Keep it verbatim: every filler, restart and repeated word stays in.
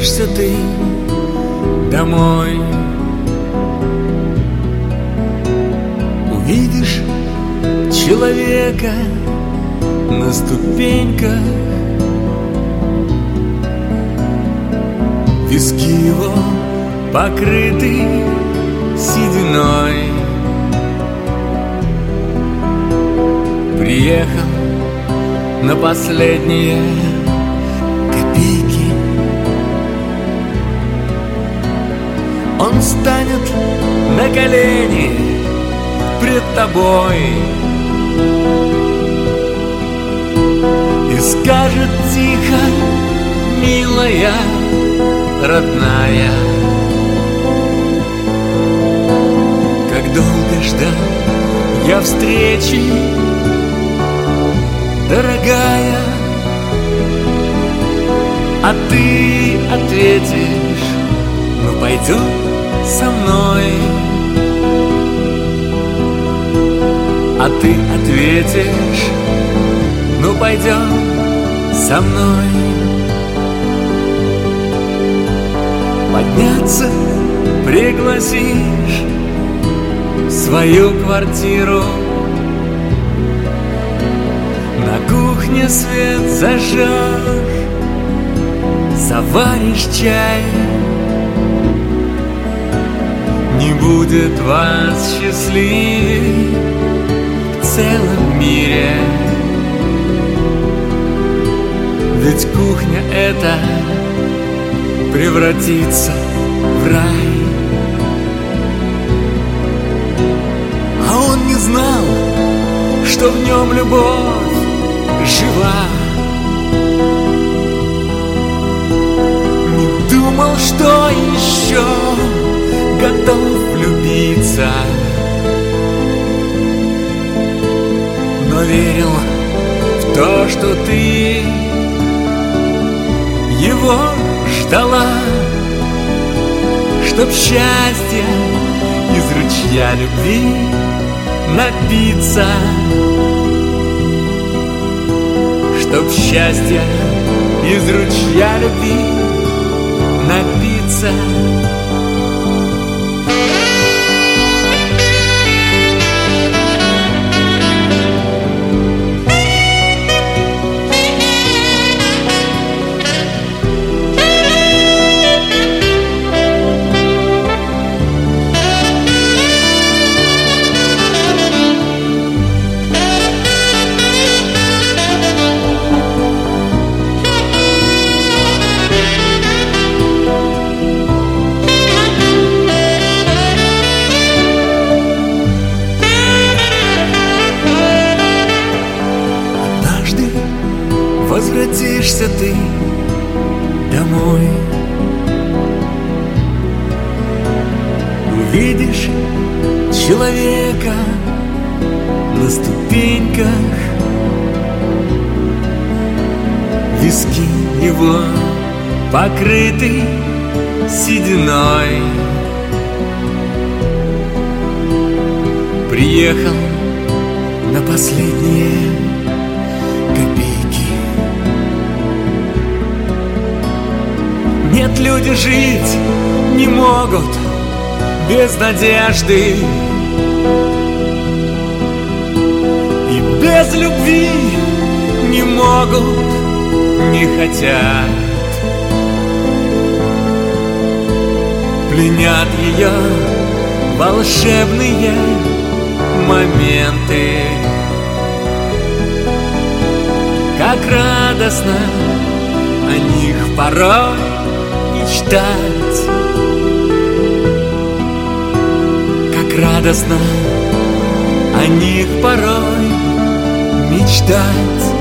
возвратишься ты домой. Увидишь человека на ступеньках, виски его покрыты сединой. Приехал на последние копейки. Он станет на колени пред тобой и скажет тихо: милая, родная, как долго ждал я встречи, дорогая. А ты ответишь: ну пойдем со мной. А ты ответишь: ну пойдем со мной. Подняться пригласишь в свою квартиру, на кухне свет зажжешь, заваришь чай. Не будет вас счастливей в целом мире, ведь кухня эта превратится в рай. А он не знал, что в нем любовь жива, не думал, что еще готов влюбиться, но верил в то, что ты его ждала, чтоб счастье из ручья любви напиться, чтоб счастье из ручья любви напиться. Возвратишься ты домой, увидишь человека на ступеньках, виски его покрыты сединой. Приехал на последние копейки. Нет, люди жить не могут без надежды, и без любви не могут, не хотят. Пленят ее волшебные моменты. Как радостно о них порой мечтать, как радостно о них порой мечтать.